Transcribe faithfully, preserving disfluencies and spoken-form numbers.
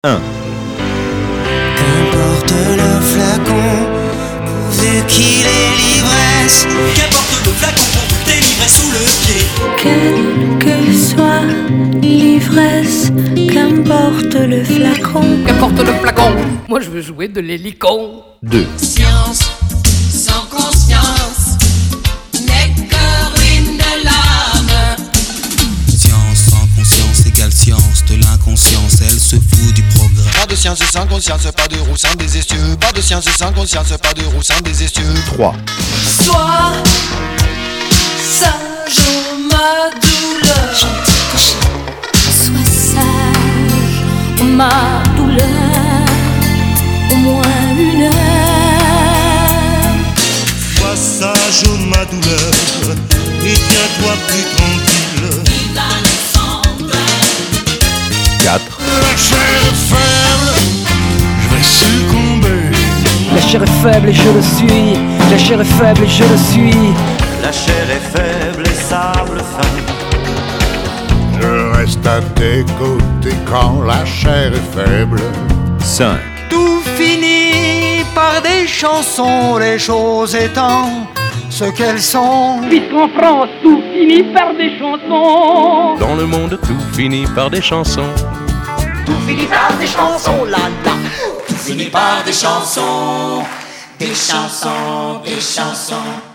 un. Qu'importe le flacon, pourvu qu'il ait l'ivresse. Qu'importe le flacon, pourvu que t'aies l'ivresse sous le pied. Quelle que soit l'ivresse, qu'importe le flacon. Qu'importe le flacon, moi je veux jouer de l'hélicon. deux. Science sans conscience n'est que ruine de l'âme. Science sans conscience égale science de l'inconscience, elle se fout du progrès. Pas de science sans conscience, pas de roue sans des essieux. Pas de science sans conscience, pas de roue sans des essieux. trois. Sois sage au ma douleur. Sois sage, ma douleur, au moins une heure. Sois sage, ô ma douleur, et tiens-toi plus tranquille. quatre. La chair est faible, je vais succomber. La chair est faible et je le suis. La chair est faible et je le suis. La chair est faible et sable fin. Je reste à tes côtés quand la chair est faible. cinq. Tout finit par des chansons, les choses étant ce qu'elles sont. Puisqu'en France tout finit par des chansons. Dans le monde, tout finit par des chansons. Tout finit par des chansons, là là. Tout finit par des chansons, des chansons, des chansons.